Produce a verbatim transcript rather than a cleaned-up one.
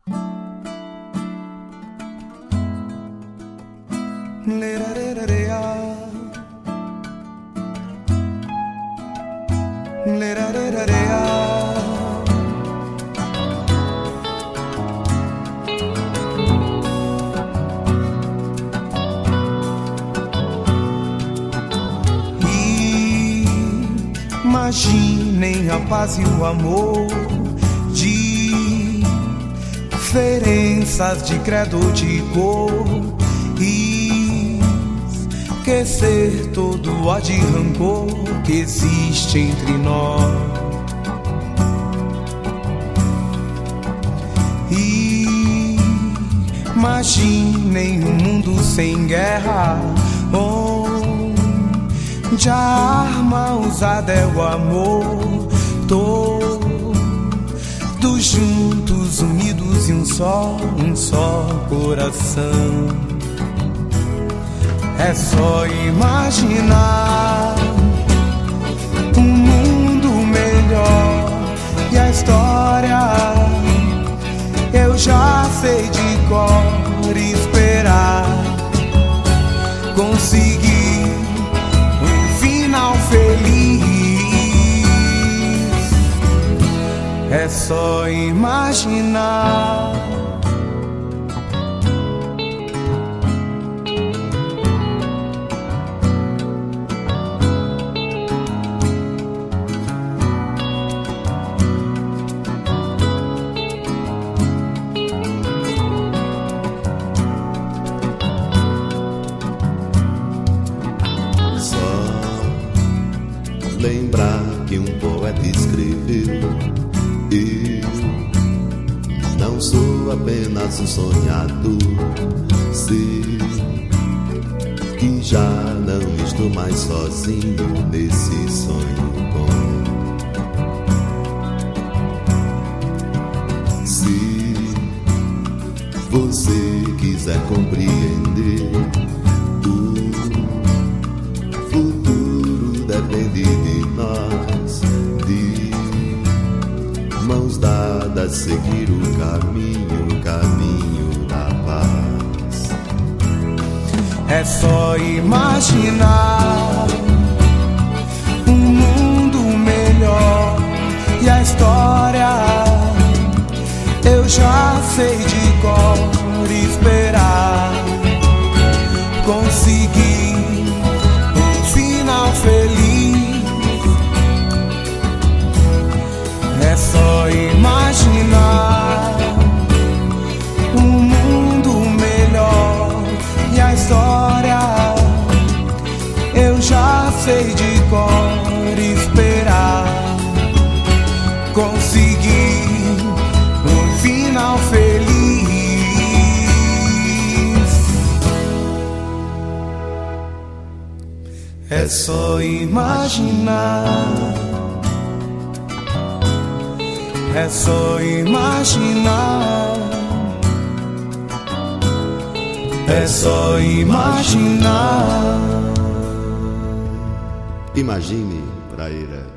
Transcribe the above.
Imaginem a paz e o amor, diferenças de credo, de cor, esquecer todo o ódio e rancor que existe entre nós. Imaginem um mundo sem guerra, onde a arma usada é o amor, todos juntos, unidos em um só, um só coração. É só imaginar um mundo melhor e a história eu já sei de cor, esperar conseguir um final feliz. É só imaginar. Lembrar que um poeta escreveu: eu não sou apenas um sonhador, sei que já não estou mais sozinho nesse sonho bom. Se você quiser compreender, depende de nós, de mãos dadas, seguir o caminho, o caminho da paz. É só imaginar um mundo melhor e a história eu já sei de cor, esperar conseguir um final feliz. É só imaginar um mundo melhor e a história eu já sei de cor, esperar conseguir um final feliz. É só imaginar. É só imaginar. É só imaginar. Imagine, Praeira.